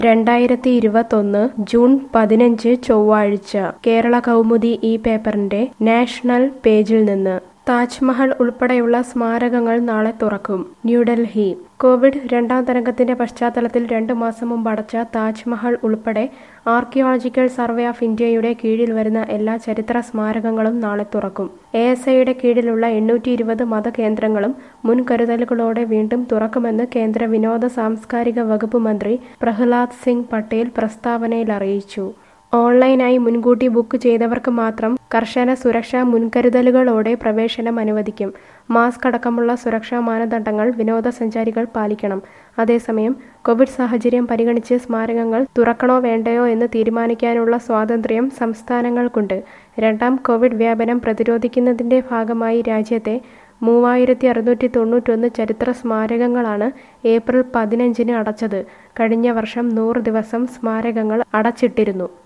2021 June 15 ചൊവ്വാഴ്ച കേരള കൗമുദി ഈ പേപ്പറിന്റെ നാഷണൽ പേജിൽ നിന്ന് താജ്മഹൽ ഉൾപ്പെടെയുള്ള സ്മാരകങ്ങൾ നാളെ തുറക്കും. ന്യൂഡൽഹി കോവിഡ് രണ്ടാം തരംഗത്തിന്റെ പശ്ചാത്തലത്തിൽ 2 മാസം മുമ്പ് അടച്ച താജ്മഹൽ ഉൾപ്പെടെ ആർക്കിയോളജിക്കൽ സർവേ ഓഫ് ഇന്ത്യയുടെ കീഴിൽ വരുന്ന എല്ലാ ചരിത്ര സ്മാരകങ്ങളും നാളെ തുറക്കും. ASIയുടെ കീഴിലുള്ള 820 മതകേന്ദ്രങ്ങളും മുൻകരുതലുകളോടെ വീണ്ടും തുറക്കുമെന്ന് കേന്ദ്ര വിനോദ സാംസ്കാരിക വകുപ്പ് മന്ത്രി പ്രഹ്ലാദ് സിംഗ് പട്ടേൽ പ്രസ്താവനയിൽ അറിയിച്ചു. ഓൺലൈനായി മുൻകൂട്ടി ബുക്ക് ചെയ്തവർക്ക് മാത്രം കർശന സുരക്ഷാ മുൻകരുതലുകളോടെ പ്രവേശനം അനുവദിക്കും. മാസ്ക് അടക്കമുള്ള സുരക്ഷാ മാനദണ്ഡങ്ങൾ വിനോദസഞ്ചാരികൾ പാലിക്കണം. അതേസമയം കോവിഡ് സാഹചര്യം പരിഗണിച്ച് സ്മാരകങ്ങൾ തുറക്കണോ വേണ്ടയോ എന്ന് തീരുമാനിക്കാനുള്ള സ്വാതന്ത്ര്യം സംസ്ഥാനങ്ങൾക്കുണ്ട്. രണ്ടാം കോവിഡ് വ്യാപനം പ്രതിരോധിക്കുന്നതിന്റെ ഭാഗമായി രാജ്യത്തെ 3691 ചരിത്ര സ്മാരകങ്ങളാണ് ഏപ്രിൽ 15-ന് അടച്ചത്. കഴിഞ്ഞ വർഷം 100 ദിവസം സ്മാരകങ്ങൾ അടച്ചിട്ടിരുന്നു.